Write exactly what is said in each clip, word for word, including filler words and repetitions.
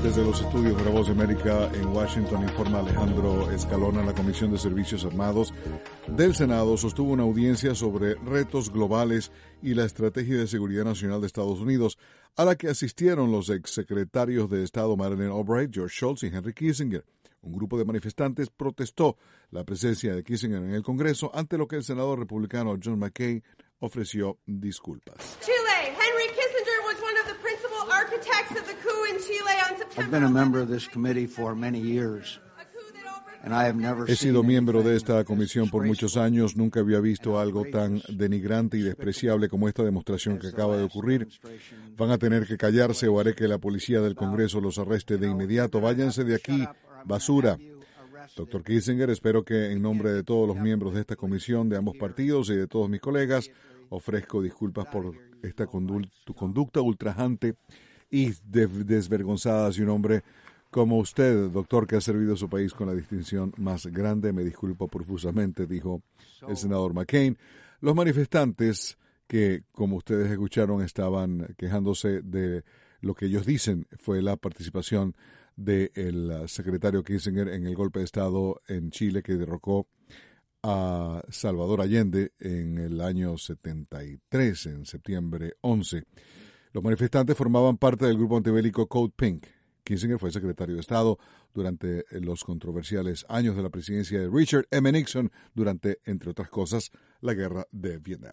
Desde los estudios de La Voz de América en Washington, informa Alejandro Escalona. La Comisión de Servicios Armados del Senado sostuvo una audiencia sobre retos globales y la estrategia de seguridad nacional de Estados Unidos, a la que asistieron los exsecretarios de Estado Madeleine Albright, George Shultz y Henry Kissinger. Un grupo de manifestantes protestó la presencia de Kissinger en el Congreso, ante lo que el senador republicano John McCain ofreció disculpas. Chile, Henry Kissinger was one of the principal architects of the coup in Chile on September. I've been a member of this committee for many years. He sido miembro de esta comisión por muchos años. Nunca había visto algo tan denigrante y despreciable como esta demostración que acaba de ocurrir. Van a tener que callarse o haré que la policía del Congreso los arreste de inmediato. Váyanse de aquí, basura. Doctor Kissinger, espero que en nombre de todos los miembros de esta comisión, de ambos partidos y de todos mis colegas, ofrezco disculpas por esta condu- conducta ultrajante y de- desvergonzada de un hombre como usted, doctor, que ha servido a su país con la distinción más grande. Me disculpo profusamente, dijo el senador McCain. Los manifestantes que, como ustedes escucharon, estaban quejándose de lo que ellos dicen fue la participación del secretario Kissinger en el golpe de Estado en Chile que derrocó a Salvador Allende en el año setenta y tres, en septiembre once. Los manifestantes formaban parte del grupo antibélico Code Pink. Kissinger fue secretario de Estado durante los controversiales años de la presidencia de Richard M. Nixon durante, entre otras cosas, la guerra de Vietnam.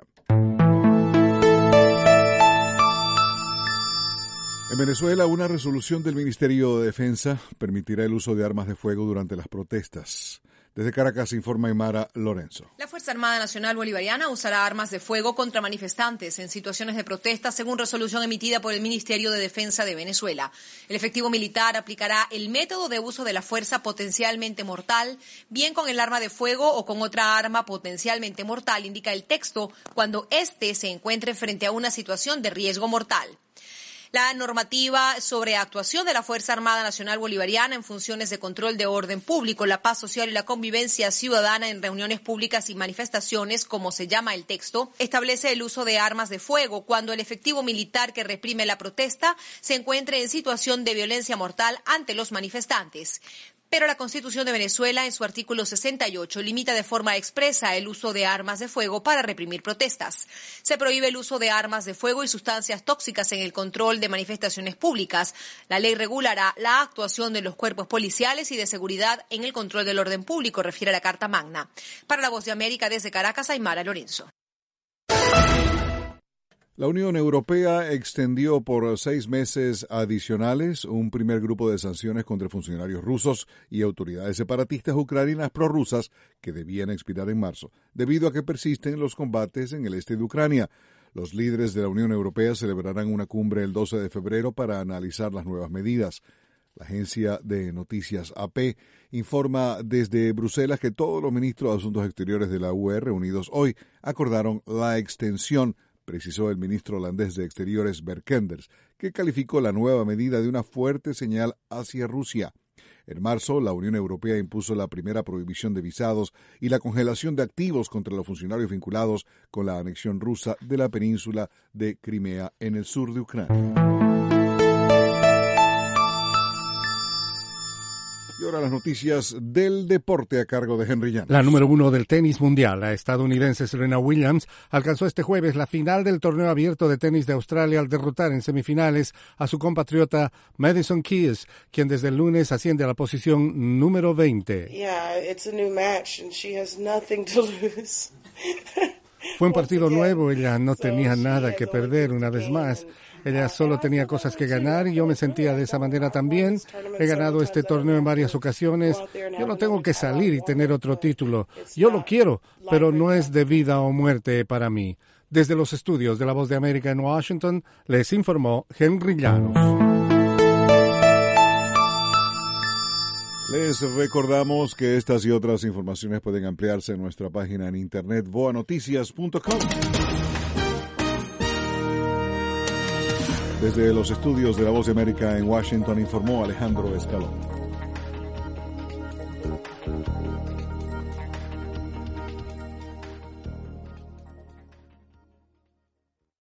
En Venezuela, una resolución del Ministerio de Defensa permitirá el uso de armas de fuego durante las protestas. Desde Caracas informa Aymara Lorenzo. La Fuerza Armada Nacional Bolivariana usará armas de fuego contra manifestantes en situaciones de protesta, según resolución emitida por el Ministerio de Defensa de Venezuela. El efectivo militar aplicará el método de uso de la fuerza potencialmente mortal, bien con el arma de fuego o con otra arma potencialmente mortal, indica el texto, cuando éste se encuentre frente a una situación de riesgo mortal. La normativa sobre actuación de la Fuerza Armada Nacional Bolivariana en funciones de control de orden público, la paz social y la convivencia ciudadana en reuniones públicas y manifestaciones, como se llama el texto, establece el uso de armas de fuego cuando el efectivo militar que reprime la protesta se encuentre en situación de violencia mortal ante los manifestantes. Pero la Constitución de Venezuela, en su artículo sesenta y ocho, limita de forma expresa el uso de armas de fuego para reprimir protestas. Se prohíbe el uso de armas de fuego y sustancias tóxicas en el control de manifestaciones públicas. La ley regulará la actuación de los cuerpos policiales y de seguridad en el control del orden público, refiere la Carta Magna. Para La Voz de América, desde Caracas, Aymara Lorenzo. La Unión Europea extendió por seis meses adicionales un primer grupo de sanciones contra funcionarios rusos y autoridades separatistas ucranianas prorrusas que debían expirar en marzo, debido a que persisten los combates en el este de Ucrania. Los líderes de la Unión Europea celebrarán una cumbre el doce de febrero para analizar las nuevas medidas. La agencia de noticias A P informa desde Bruselas que todos los ministros de Asuntos Exteriores de la U E reunidos hoy acordaron la extensión, precisó el ministro holandés de Exteriores Bert Kenders, que calificó la nueva medida de una fuerte señal hacia Rusia. En marzo, la Unión Europea impuso la primera prohibición de visados y la congelación de activos contra los funcionarios vinculados con la anexión rusa de la península de Crimea en el sur de Ucrania. Y ahora las noticias del deporte a cargo de Henry Llanos. La número uno del tenis mundial, la estadounidense Serena Williams, alcanzó este jueves la final del torneo abierto de tenis de Australia al derrotar en semifinales a su compatriota Madison Keys, quien desde el lunes asciende a la posición número veinte. Yeah, it's a new match and she has nothing to lose. Fue un partido nuevo, ella no tenía nada que perder una vez más. Ella solo tenía cosas que ganar y yo me sentía de esa manera también. He ganado este torneo en varias ocasiones. Yo no tengo que salir y tener otro título. Yo lo quiero, pero no es de vida o muerte para mí. Desde los estudios de La Voz de América en Washington, les informó Henry Llanos. Les recordamos que estas y otras informaciones pueden ampliarse en nuestra página en internet voa noticias punto com. Desde los estudios de La Voz de América en Washington informó Alejandro Escalona.